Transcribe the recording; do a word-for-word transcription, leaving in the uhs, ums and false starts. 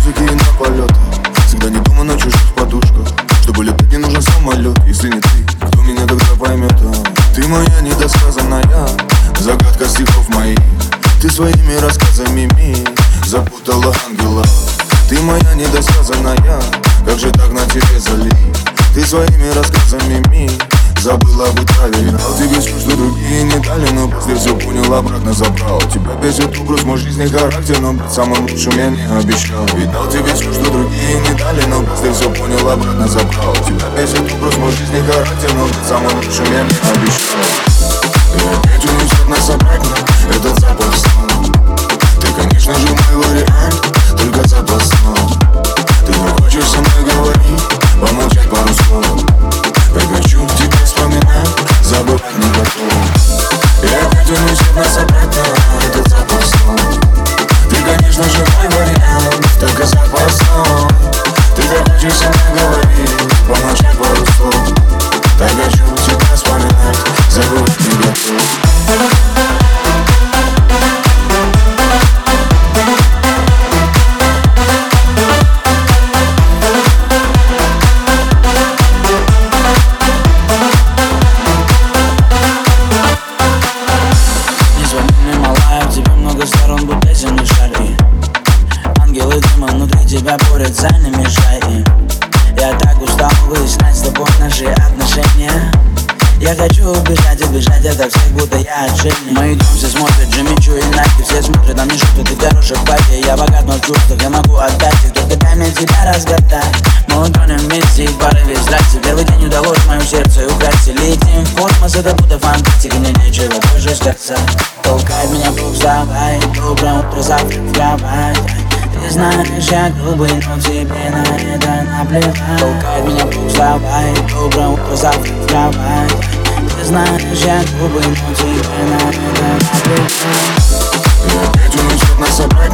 музыки и на полетах. Всегда не думай на чужих подушках. Чтобы летать не нужен самолет. Если не ты, кто меня тогда поймет? А? Ты моя недосказанная загадка стихов моих. Ты своими рассказами мир запутала ангела. Ты моя недосказанная, как же так на тебе залить? Ты своими рассказами мир забыла быть правильно. Дал тебе все, что другие не дали, но после все понял, обратно забрал. Тебя бесит образ, мой жизни характер, но быть самым лучшим я не обещал. И дал тебе все, что другие не дали, но после все понял, обратно забрал. Тебя бесит образ, мой жизни характер, но быть самым лучшим я не обещал. И опять унесет нас обратно этот запах сна. Ты, конечно же, мой вариант, только запах сна. Ты не хочешь со мной говорить, помолчать пару слов. Я хочу тебя вспоминать, забывать не готов. И опять унесет нас обратно этот запах сна. Ты, конечно же, мой вариант, только запах сна. Ты захочешь со мной говорить, помолчать пару слов. Так хочу тебя вспоминать, забывать не готов. Тебя борются, не мешай им. Я так устал выяснять с тобой наши отношения. Я хочу убежать, убежать от всех, будто я отшельник. Мои дом все смотрят, Джимми Чу и Найки. Все смотрят на мне, что ты в хороших платье. Я богат, но в чувствах я могу отдать их. Только дай мне тебя разгадать. Мы утонем вместе в порыве страсти. Первый день удалось мое сердце украсть. Летим в космос, это будто фантастика. Мне нечего больше сказать. Толкай меня, Бог, вставай. Доброе утро, завтра в кровать. Ты знаешь, я грубый, но тебе на это наплевать. Толкай меня, Бог, вставай. Доброе утро, завтра в кровать. Ты знаешь, я грубый, но тебе на это наплевать. И опять унесет нас обратно